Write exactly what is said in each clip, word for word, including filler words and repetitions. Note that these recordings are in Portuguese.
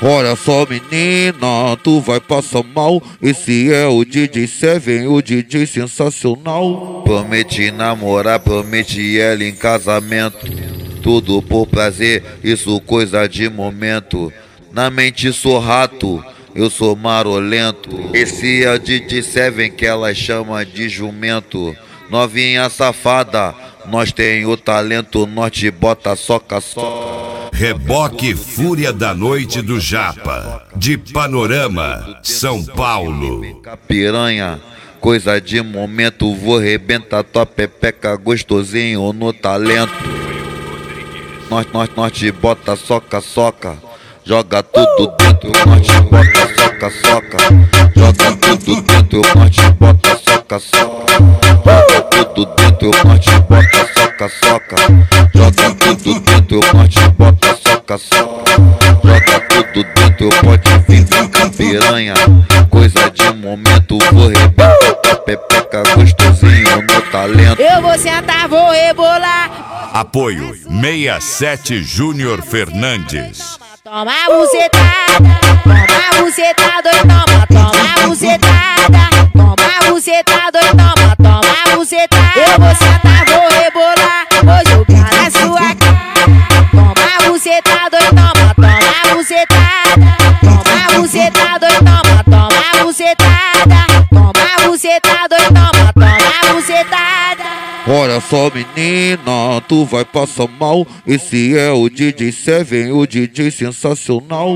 Olha só, menina, tu vai passar mal. Esse é o D J Seven, o D J sensacional. Prometi namorar, prometi ela em casamento. Tudo por prazer, isso coisa de momento. Na mente sou rato, eu sou marolento. Esse é o D J Seven que ela chama de jumento. Novinha safada, nós tem o talento, nós te bota soca, soca. Reboque Fúria da Noite do Japa, de Panorama, São Paulo. Piranha, coisa de momento, vou rebentar tua pepeca gostosinho no talento. Nós, nós, nós te bota soca, soca, joga tudo dentro, nós te bota soca, soca, joga tudo dentro, nós te bota soca, soca, joga tudo dentro, nós te bota soca, soca, joga tudo dentro, nós te bota soca, soca, joga tudo dentro, pode vir com piranha, coisa de momento, vou rebentar tua pepeca gostosinho no talento. Eu vou sentar, vou rebolar. Apoio sessenta e sete Júnior Fernandes. Toma bucetada, toma bucetada, toma, toma bucetada, toma bucetada, toma, toma bucetada. Eu vou sentar, vou rebolar, vou jogar na sua cara. Toma bucetada, toma, toma bucetada, toma bucetada, toma, toma bucetada, toma bucetada, toma, toma bucetada. Olha só, menina, tu vai passar mal. Esse é o D J Seven, o D J sensacional.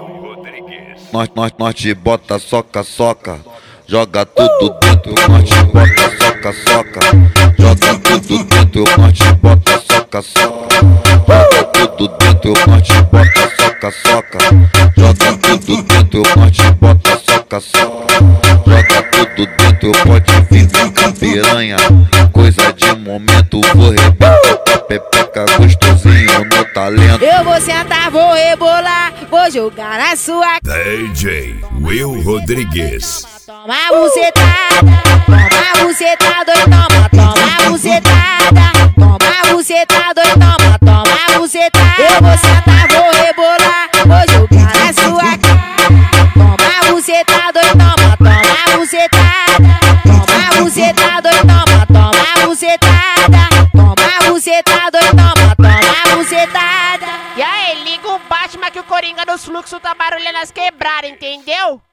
Nós, nós, nós te bota soca, soca, joga tudo dentro, nós te bota soca, soca, joga tudo dentro, nós te bota soca, soca, joga tudo dentro, nós te bota soca, soca, joga tudo dentro, nós te bota soca, soca, joga tudo dentro, pode vir com piranha, coisa de momento, vou rebentar tua pepeca gostosinho no talento. Eu vou sentar, vou rebolar, vou jogar na sua D J Will Rodrigues. Toma bucetada, toma bucetada, toma, toma bucetada, toma bucetada, toma, toma bucetada. Eu vou sentar, vou rebolar, vou jogar na sua cara. Toma bucetada, toma, toma bucetada, toma bucetada, toma, toma bucetada, toma bucetada, toma, toma bucetada. E aí, liga o Batman que o Coringa dos fluxos tá barulhando as quebradas, entendeu?